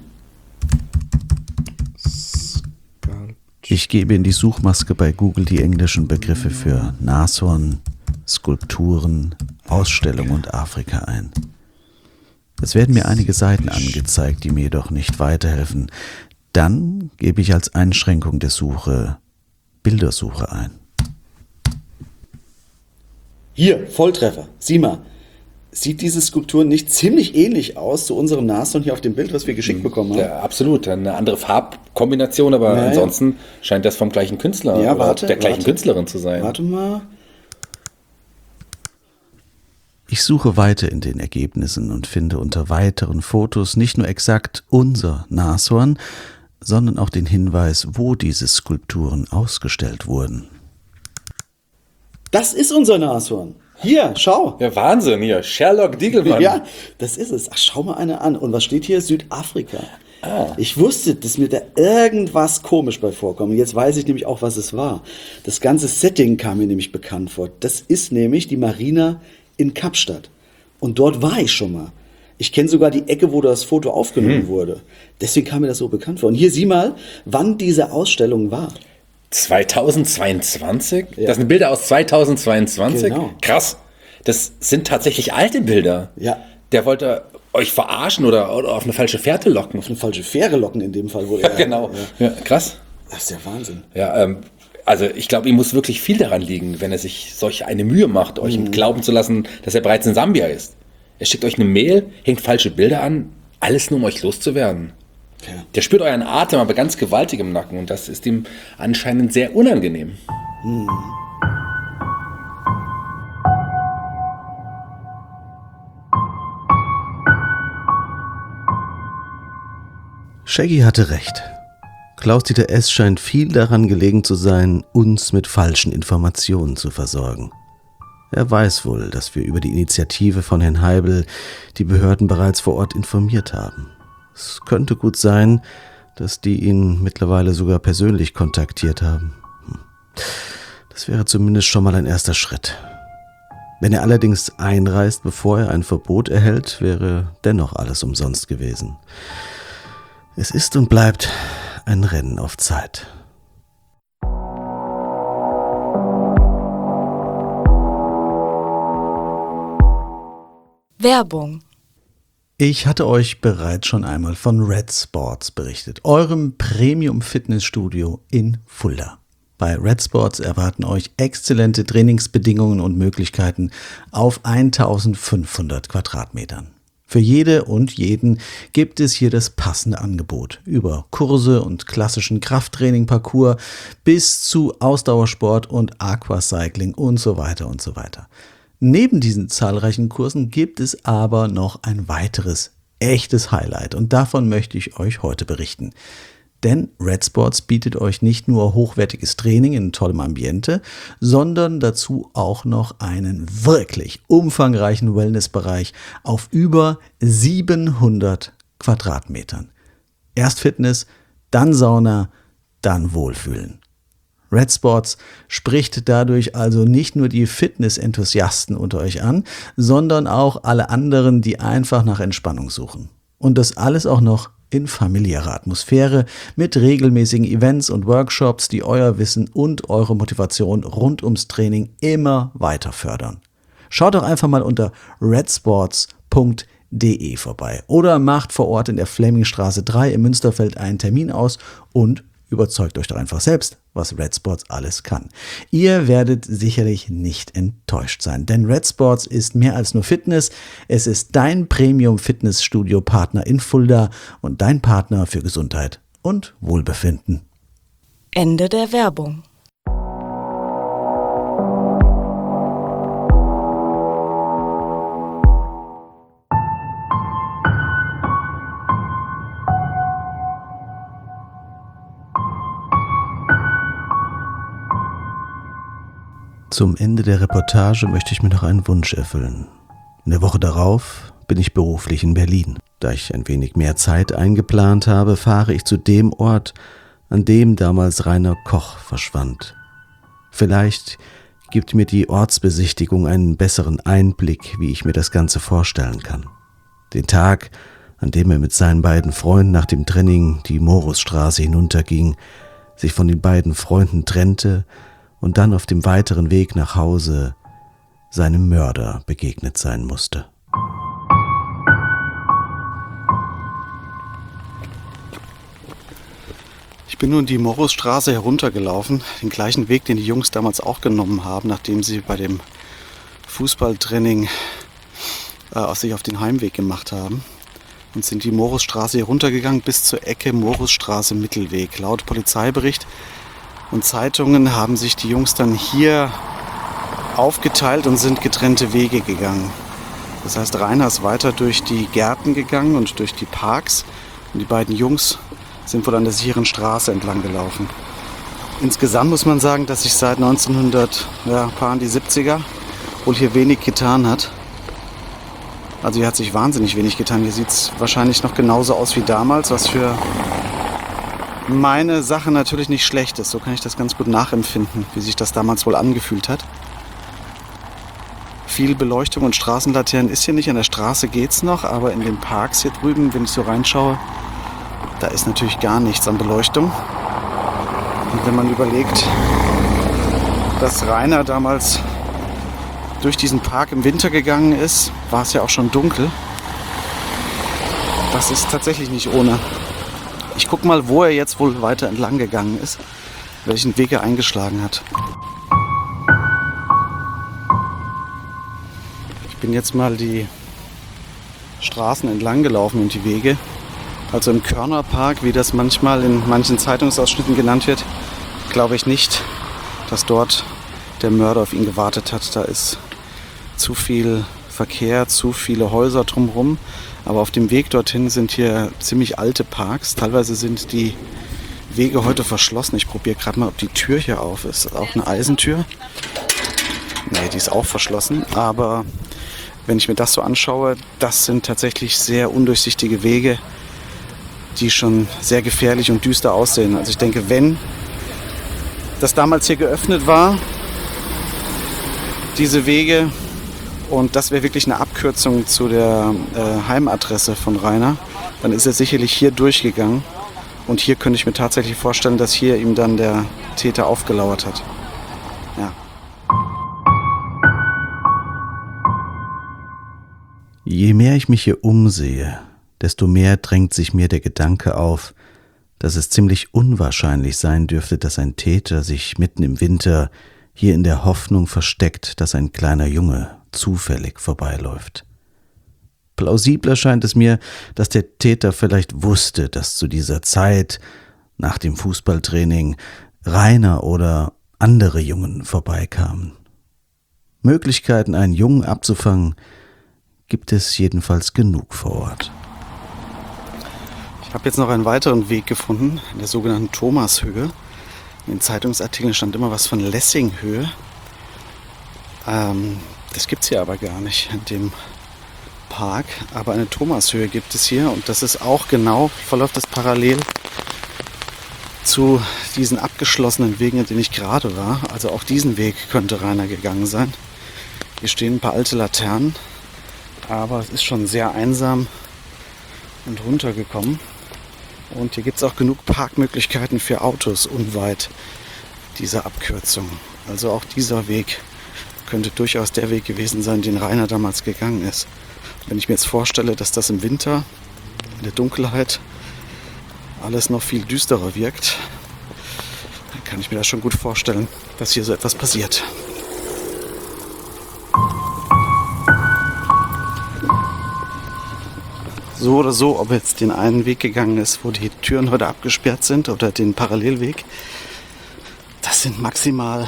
Ich gebe in die Suchmaske bei Google die englischen Begriffe für Nashorn, Skulpturen, Ausstellung und Afrika ein. Es werden mir einige Seiten angezeigt, die mir jedoch nicht weiterhelfen. Dann gebe ich als Einschränkung der Suche Bildersuche ein. Hier, Volltreffer. Sieh mal. Sieht diese Skulptur nicht ziemlich ähnlich aus zu unserem Nashorn hier auf dem Bild, was wir geschickt bekommen haben? Ja, absolut. Eine andere Farbkombination, aber naja. ansonsten scheint das vom gleichen Künstler ja, oder warte, der gleichen warte. Künstlerin zu sein. Warte mal. Ich suche weiter in den Ergebnissen und finde unter weiteren Fotos nicht nur exakt unser Nashorn, sondern auch den Hinweis, wo diese Skulpturen ausgestellt wurden. Das ist unser Nashorn. Hier, schau. Ja, Wahnsinn, hier. Sherlock Diegelmann. Ja, das ist es. Ach, schau mal eine an. Und was steht hier? Südafrika. Ah. Ich wusste, dass mir da irgendwas komisch bei vorkommt. Jetzt weiß ich nämlich auch, was es war. Das ganze Setting kam mir nämlich bekannt vor. Das ist nämlich die Marina in Kapstadt. Und dort war ich schon mal. Ich kenne sogar die Ecke, wo das Foto aufgenommen hm. wurde. Deswegen kam mir das so bekannt vor. Und hier sieh mal, wann diese Ausstellung war. zweitausendzweiundzwanzig? Ja. Das sind Bilder aus zweitausendzweiundzwanzig? Genau. Krass. Das sind tatsächlich alte Bilder. Ja. Der wollte euch verarschen oder, oder auf eine falsche Fährte locken. Auf eine falsche Fähre locken in dem Fall. Wurde ja, genau. Ja. Ja, krass. Das ist ja Wahnsinn. Ja, ähm, also ich glaube, ihm muss wirklich viel daran liegen, wenn er sich solch eine Mühe macht, euch mhm. glauben zu lassen, dass er bereits in Sambia ist. Er schickt euch eine Mail, hängt falsche Bilder an, alles nur um euch loszuwerden. Ja. Der spürt euren Atem aber ganz gewaltig im Nacken und das ist ihm anscheinend sehr unangenehm. Mhm. Shaggy hatte recht. Klaus-Dieter S. scheint viel daran gelegen zu sein, uns mit falschen Informationen zu versorgen. Er weiß wohl, dass wir über die Initiative von Herrn Heibel die Behörden bereits vor Ort informiert haben. Es könnte gut sein, dass die ihn mittlerweile sogar persönlich kontaktiert haben. Das wäre zumindest schon mal ein erster Schritt. Wenn er allerdings einreist, bevor er ein Verbot erhält, wäre dennoch alles umsonst gewesen. Es ist und bleibt ein Rennen auf Zeit. Werbung. Ich hatte euch bereits schon einmal von Red Sports berichtet, eurem Premium-Fitnessstudio in Fulda. Bei Red Sports erwarten euch exzellente Trainingsbedingungen und Möglichkeiten auf eintausendfünfhundert Quadratmetern. Für jede und jeden gibt es hier das passende Angebot, über Kurse und klassischen Krafttraining-Parcours bis zu Ausdauersport und Aquacycling und so weiter und so weiter. Neben diesen zahlreichen Kursen gibt es aber noch ein weiteres echtes Highlight und davon möchte ich euch heute berichten. Denn Red Sports bietet euch nicht nur hochwertiges Training in tollem Ambiente, sondern dazu auch noch einen wirklich umfangreichen Wellnessbereich auf über siebenhundert Quadratmetern. Erst Fitness, dann Sauna, dann Wohlfühlen. Red Sports spricht dadurch also nicht nur die Fitness-Enthusiasten unter euch an, sondern auch alle anderen, die einfach nach Entspannung suchen. Und das alles auch noch in familiärer Atmosphäre mit regelmäßigen Events und Workshops, die euer Wissen und eure Motivation rund ums Training immer weiter fördern. Schaut doch einfach mal unter redsports punkt de vorbei oder macht vor Ort in der Flemmingstraße drei im Münsterfeld einen Termin aus und überzeugt euch doch einfach selbst, was Red Sports alles kann. Ihr werdet sicherlich nicht enttäuscht sein, denn Red Sports ist mehr als nur Fitness. Es ist dein Premium-Fitnessstudio-Partner in Fulda und dein Partner für Gesundheit und Wohlbefinden. Ende der Werbung. Zum Ende der Reportage möchte ich mir noch einen Wunsch erfüllen. In der Woche darauf bin ich beruflich in Berlin. Da ich ein wenig mehr Zeit eingeplant habe, fahre ich zu dem Ort, an dem damals Rainer Koch verschwand. Vielleicht gibt mir die Ortsbesichtigung einen besseren Einblick, wie ich mir das Ganze vorstellen kann. Den Tag, an dem er mit seinen beiden Freunden nach dem Training die Morusstraße hinunterging, sich von den beiden Freunden trennte und dann auf dem weiteren Weg nach Hause seinem Mörder begegnet sein musste. Ich bin nun die Morusstraße heruntergelaufen, den gleichen Weg, den die Jungs damals auch genommen haben, nachdem sie bei dem Fußballtraining äh, sich auf den Heimweg gemacht haben. Und sind die Morusstraße heruntergegangen bis zur Ecke Morusstraße Mittelweg. Laut Polizeibericht und Zeitungen haben sich die Jungs dann hier aufgeteilt und sind getrennte Wege gegangen. Das heißt, Rainer ist weiter durch die Gärten gegangen und durch die Parks. Und die beiden Jungs sind wohl an der sicheren Straße entlang gelaufen. Insgesamt muss man sagen, dass sich seit neunzehnhundert, ja, paar die siebziger, wohl hier wenig getan hat. Also hier hat sich wahnsinnig wenig getan. Hier sieht es wahrscheinlich noch genauso aus wie damals, was für meine Sache natürlich nicht schlecht ist. So kann ich das ganz gut nachempfinden, wie sich das damals wohl angefühlt hat. Viel Beleuchtung und Straßenlaternen ist hier nicht. An der Straße geht's noch, aber in den Parks hier drüben, wenn ich so reinschaue, da ist natürlich gar nichts an Beleuchtung. Und wenn man überlegt, dass Rainer damals durch diesen Park im Winter gegangen ist, war es ja auch schon dunkel. Das ist tatsächlich nicht ohne. Ich gucke mal, wo er jetzt wohl weiter entlang gegangen ist, welchen Weg er eingeschlagen hat. Ich bin jetzt mal die Straßen entlang gelaufen und die Wege. Also im Körnerpark, wie das manchmal in manchen Zeitungsausschnitten genannt wird, glaube ich nicht, dass dort der Mörder auf ihn gewartet hat. Da ist zu viel Verkehr, zu viele Häuser drumherum. Aber auf dem Weg dorthin sind hier ziemlich alte Parks. Teilweise sind die Wege heute verschlossen. Ich probiere gerade mal, ob die Tür hier auf ist. Auch eine Eisentür? Nee, die ist auch verschlossen. Aber wenn ich mir das so anschaue, das sind tatsächlich sehr undurchsichtige Wege, die schon sehr gefährlich und düster aussehen. Also ich denke, wenn das damals hier geöffnet war, diese Wege, und das wäre wirklich eine Abkürzung zu der äh, Heimadresse von Rainer, dann ist er sicherlich hier durchgegangen. Und hier könnte ich mir tatsächlich vorstellen, dass hier ihm dann der Täter aufgelauert hat. Ja. Je mehr ich mich hier umsehe, desto mehr drängt sich mir der Gedanke auf, dass es ziemlich unwahrscheinlich sein dürfte, dass ein Täter sich mitten im Winter hier in der Hoffnung versteckt, dass ein kleiner Junge zufällig vorbeiläuft. Plausibler scheint es mir, dass der Täter vielleicht wusste, dass zu dieser Zeit, nach dem Fußballtraining, Rainer oder andere Jungen vorbeikamen. Möglichkeiten, einen Jungen abzufangen, gibt es jedenfalls genug vor Ort. Ich habe jetzt noch einen weiteren Weg gefunden, in der sogenannten Thomashöhe. In den Zeitungsartikeln stand immer was von Lessinghöhe. Ähm, das gibt es hier aber gar nicht in dem Park. Aber eine Thomashöhe gibt es hier und das ist auch genau, verläuft das parallel zu diesen abgeschlossenen Wegen, in denen ich gerade war. Also auch diesen Weg könnte Rainer gegangen sein. Hier stehen ein paar alte Laternen, aber es ist schon sehr einsam und runtergekommen. Und hier gibt es auch genug Parkmöglichkeiten für Autos unweit dieser Abkürzung. Also auch dieser Weg könnte durchaus der Weg gewesen sein, den Rainer damals gegangen ist. Wenn ich mir jetzt vorstelle, dass das im Winter, in der Dunkelheit, alles noch viel düsterer wirkt, dann kann ich mir das schon gut vorstellen, dass hier so etwas passiert. So oder so, ob er jetzt den einen Weg gegangen ist, wo die Türen heute abgesperrt sind, oder den Parallelweg, das sind maximal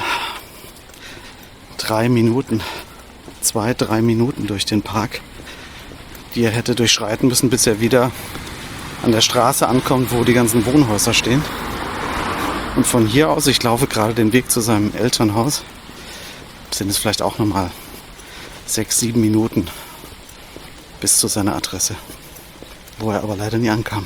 drei Minuten, zwei, drei Minuten durch den Park, die er hätte durchschreiten müssen, bis er wieder an der Straße ankommt, wo die ganzen Wohnhäuser stehen. Und von hier aus, ich laufe gerade den Weg zu seinem Elternhaus, sind es vielleicht auch nochmal sechs, sieben Minuten bis zu seiner Adresse, wo er aber leider nie ankam.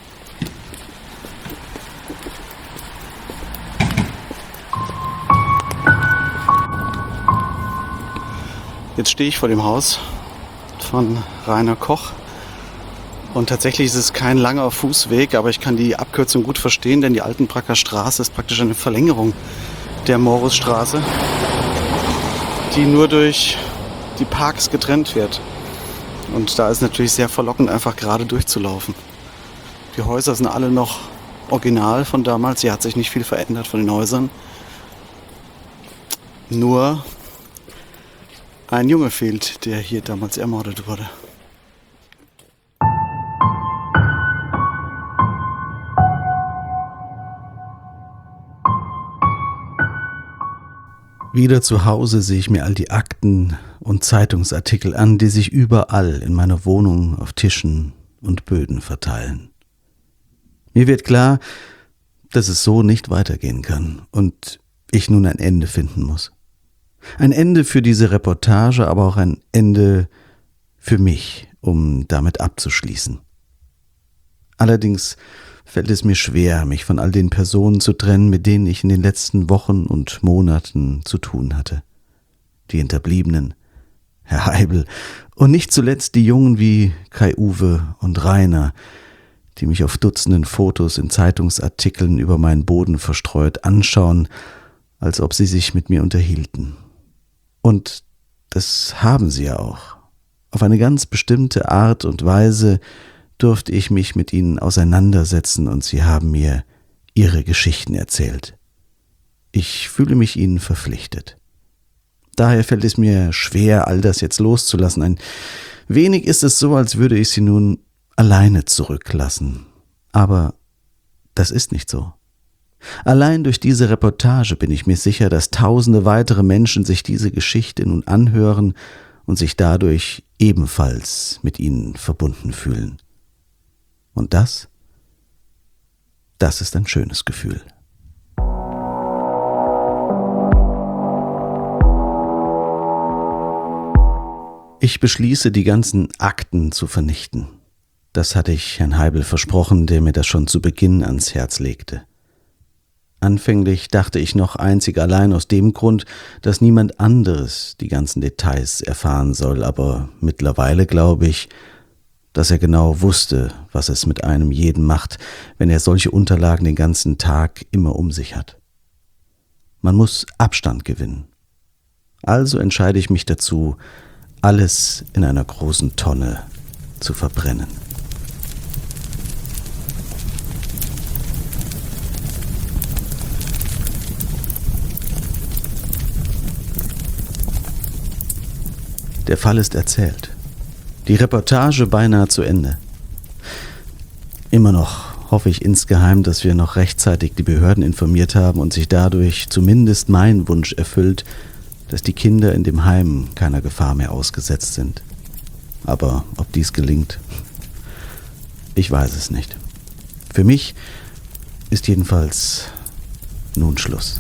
Jetzt stehe ich vor dem Haus von Rainer Koch und tatsächlich ist es kein langer Fußweg, aber ich kann die Abkürzung gut verstehen, denn die Altenbracker Straße ist praktisch eine Verlängerung der Morusstraße, die nur durch die Parks getrennt wird. Und da ist natürlich sehr verlockend, einfach gerade durchzulaufen. Die Häuser sind alle noch original von damals. Hier hat sich nicht viel verändert von den Häusern. Nur ein Junge fehlt, der hier damals ermordet wurde. Wieder zu Hause sehe ich mir all die Akten und Zeitungsartikel an, die sich überall in meiner Wohnung auf Tischen und Böden verteilen. Mir wird klar, dass es so nicht weitergehen kann und ich nun ein Ende finden muss. Ein Ende für diese Reportage, aber auch ein Ende für mich, um damit abzuschließen. Allerdings fällt es mir schwer, mich von all den Personen zu trennen, mit denen ich in den letzten Wochen und Monaten zu tun hatte. Die Hinterbliebenen, Herr Heibel und nicht zuletzt die Jungen wie Kai-Uwe und Rainer, die mich auf Dutzenden Fotos in Zeitungsartikeln über meinen Boden verstreut anschauen, als ob sie sich mit mir unterhielten. Und das haben sie ja auch. Auf eine ganz bestimmte Art und Weise durfte ich mich mit ihnen auseinandersetzen und sie haben mir ihre Geschichten erzählt. Ich fühle mich ihnen verpflichtet. Daher fällt es mir schwer, all das jetzt loszulassen. Ein wenig ist es so, als würde ich sie nun alleine zurücklassen. Aber das ist nicht so. Allein durch diese Reportage bin ich mir sicher, dass tausende weitere Menschen sich diese Geschichte nun anhören und sich dadurch ebenfalls mit ihnen verbunden fühlen. Und das, das ist ein schönes Gefühl. Ich beschließe, die ganzen Akten zu vernichten. Das hatte ich Herrn Heibel versprochen, der mir das schon zu Beginn ans Herz legte. Anfänglich dachte ich noch einzig allein aus dem Grund, dass niemand anderes die ganzen Details erfahren soll, aber mittlerweile glaube ich, dass er genau wusste, was es mit einem jeden macht, wenn er solche Unterlagen den ganzen Tag immer um sich hat. Man muss Abstand gewinnen. Also entscheide ich mich dazu, alles in einer großen Tonne zu verbrennen. Der Fall ist erzählt. Die Reportage beinahe zu Ende. Immer noch hoffe ich insgeheim, dass wir noch rechtzeitig die Behörden informiert haben und sich dadurch zumindest mein Wunsch erfüllt, dass die Kinder in dem Heim keiner Gefahr mehr ausgesetzt sind. Aber ob dies gelingt, ich weiß es nicht. Für mich ist jedenfalls nun Schluss.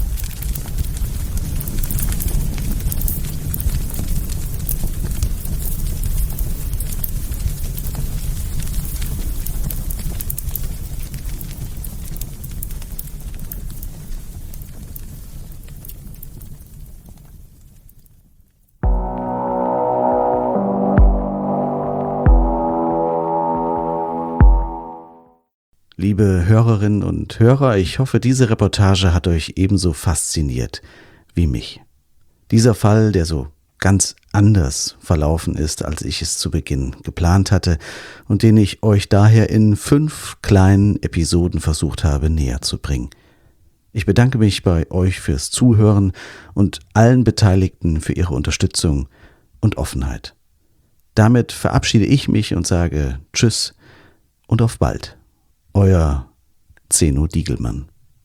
Liebe Hörerinnen und Hörer, ich hoffe, diese Reportage hat euch ebenso fasziniert wie mich. Dieser Fall, der so ganz anders verlaufen ist, als ich es zu Beginn geplant hatte und den ich euch daher in fünf kleinen Episoden versucht habe näher zu bringen. Ich bedanke mich bei euch fürs Zuhören und allen Beteiligten für ihre Unterstützung und Offenheit. Damit verabschiede ich mich und sage Tschüss und auf bald. Euer Zeno Diegelmann.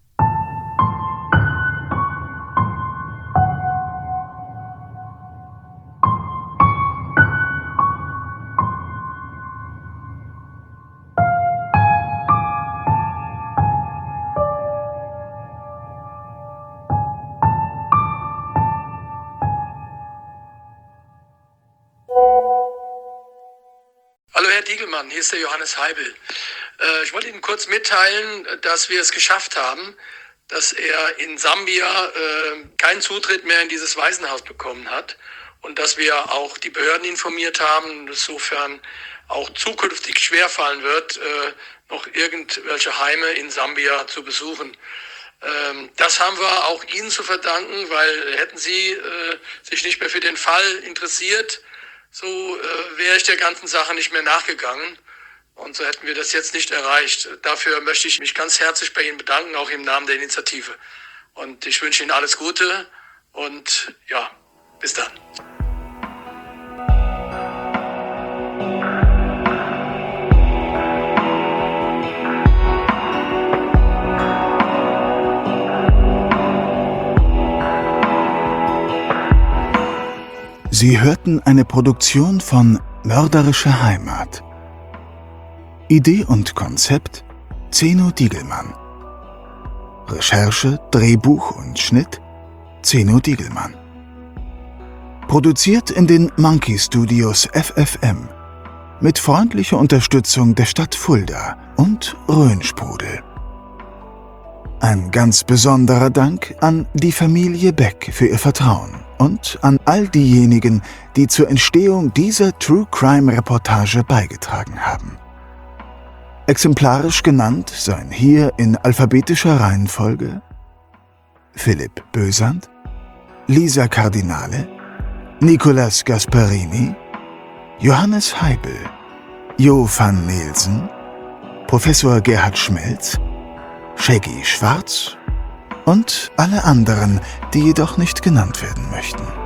Hallo Herr Diegelmann, hier ist der Johannes Heibel. Äh, ich wollte Ihnen kurz mitteilen, dass wir es geschafft haben, dass er in Sambia äh, keinen Zutritt mehr in dieses Waisenhaus bekommen hat und dass wir auch die Behörden informiert haben, insofern auch zukünftig schwerfallen wird, äh, noch irgendwelche Heime in Sambia zu besuchen. Ähm, das haben wir auch Ihnen zu verdanken, weil hätten Sie äh, sich nicht mehr für den Fall interessiert, so äh, wäre ich der ganzen Sache nicht mehr nachgegangen und so hätten wir das jetzt nicht erreicht. Dafür möchte ich mich ganz herzlich bei Ihnen bedanken, auch im Namen der Initiative. Und ich wünsche Ihnen alles Gute und ja, bis dann. Sie hörten eine Produktion von Mörderische Heimat. Idee und Konzept Zeno Diegelmann. Recherche, Drehbuch und Schnitt Zeno Diegelmann. Produziert in den Monkey Studios F F M mit freundlicher Unterstützung der Stadt Fulda und Rhönsprudel. Ein ganz besonderer Dank an die Familie Beck für ihr Vertrauen und an all diejenigen, die zur Entstehung dieser True Crime Reportage beigetragen haben. Exemplarisch genannt seien hier in alphabetischer Reihenfolge Philipp Bösand, Lisa Cardinale, Nicolas Gasparini, Johannes Heibel, Jo van Nielsen, Professor Gerhard Schmelz, Shaggy Schwarz und alle anderen, die jedoch nicht genannt werden möchten.